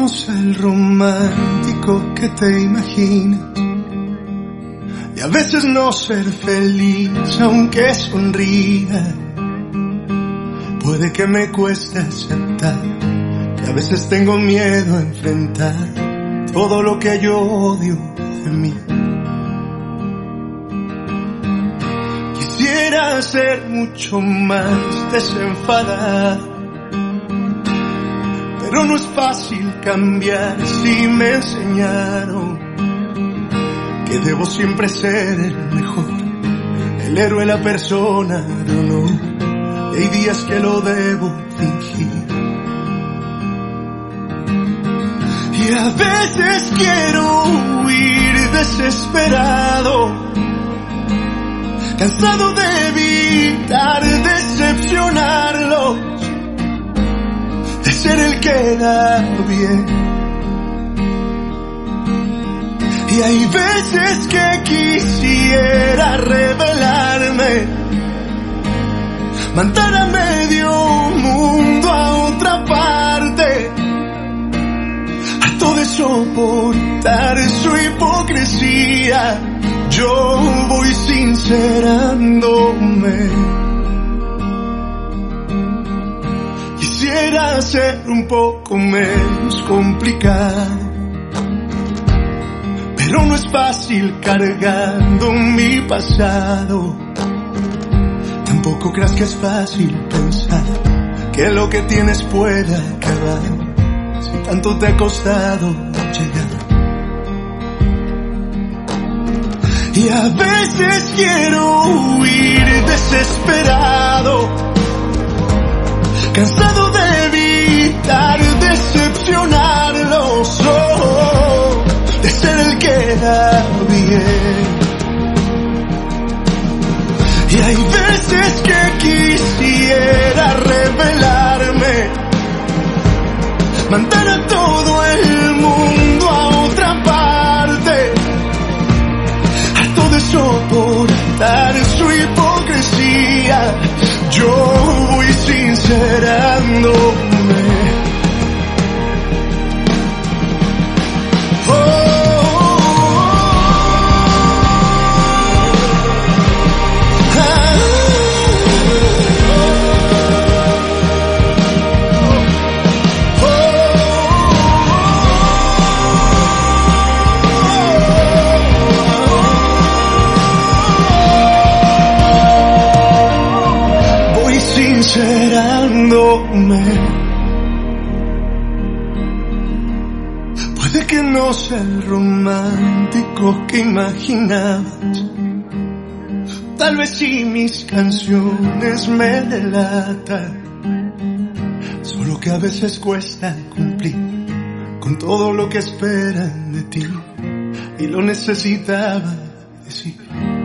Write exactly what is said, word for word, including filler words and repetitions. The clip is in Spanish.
no sea el romántico que te imaginas, y a veces no ser feliz aunque sonría. Puede que me cueste aceptar que a veces tengo miedo a enfrentar todo lo que yo odio de mí. Quisiera ser mucho más desenfadado, pero no es fácil cambiar si me enseñaron que debo siempre ser el mejor, el héroe, la persona de honor. Y hay días que lo debo fingir, y a veces quiero huir desesperado, cansado de evitar decepcionarlos, de ser el que da bien. Y hay veces que quisiera rebelarme, mandar a medio mundo a otra parte, harto de soportar su hipocresía. Yo voy sincerándome. Quisiera ser un poco menos complicado, pero no es fácil cargando mi pasado. Tampoco creas que es fácil pensar que lo que tienes puede acabar, si tanto te ha costado llegar. Y a veces quiero huir desesperado, cansado de evitar decepcionarlos, oh, de ser el que da bien. Y hay veces que quisiera rebelarme, mandar a todo el mundo a otra parte, harto de soportar su hipocresía. Yo voy sincerándome. Sincerándome. Puede que no sea el romántico que imaginabas, tal vez sí mis canciones me delatan, solo que a veces cuesta cumplir con todo lo que esperan de ti, y lo necesitaba decir.